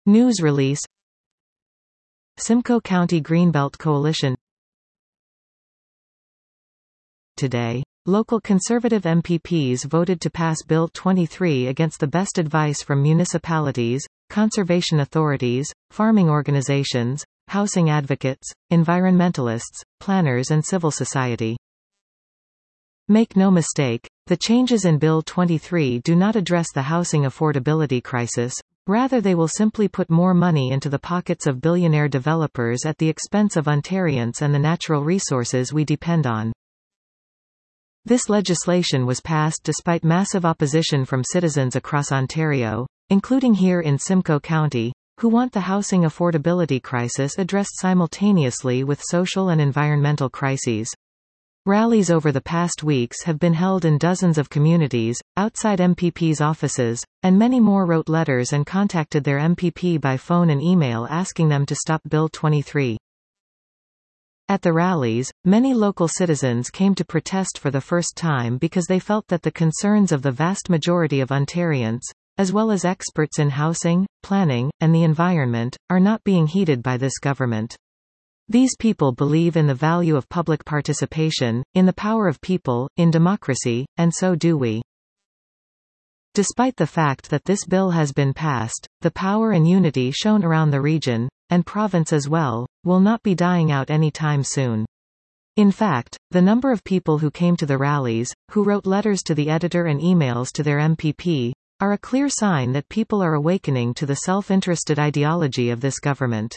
News release. Simcoe County Greenbelt Coalition. Today, local Conservative MPPs voted to pass Bill 23 against the best advice from municipalities, conservation authorities, farming organizations, housing advocates, environmentalists, planners and civil society. Make no mistake, the changes in Bill 23 do not address the housing affordability crisis, rather they will simply put more money into the pockets of billionaire developers at the expense of Ontarians and the natural resources we depend on. This legislation was passed despite massive opposition from citizens across Ontario, including here in Simcoe County, who want the housing affordability crisis addressed simultaneously with social and environmental crises. Rallies over the past weeks have been held in dozens of communities, outside MPPs' offices, and many more wrote letters and contacted their MPP by phone and email asking them to stop Bill 23. At the rallies, many local citizens came to protest for the first time because they felt that the concerns of the vast majority of Ontarians, as well as experts in housing, planning, and the environment, are not being heeded by this government. These people believe in the value of public participation, in the power of people, in democracy, and so do we. Despite the fact that this bill has been passed, the power and unity shown around the region, and province as well, will not be dying out anytime soon. In fact, the number of people who came to the rallies, who wrote letters to the editor and emails to their MPP, are a clear sign that people are awakening to the self-interested ideology of this government.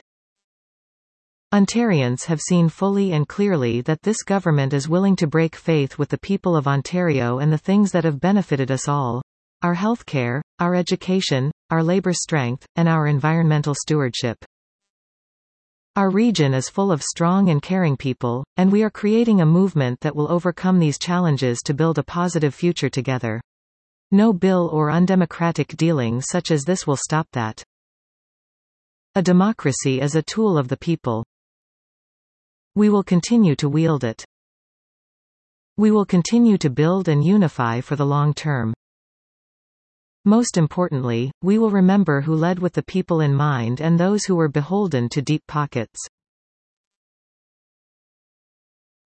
Ontarians have seen fully and clearly that this government is willing to break faith with the people of Ontario and the things that have benefited us all: our healthcare, our education, our labor strength, and our environmental stewardship. Our region is full of strong and caring people, and we are creating a movement that will overcome these challenges to build a positive future together. No bill or undemocratic dealings such as this will stop that. A democracy is a tool of the people. We will continue to wield it. We will continue to build and unify for the long term. Most importantly, we will remember who led with the people in mind and those who were beholden to deep pockets.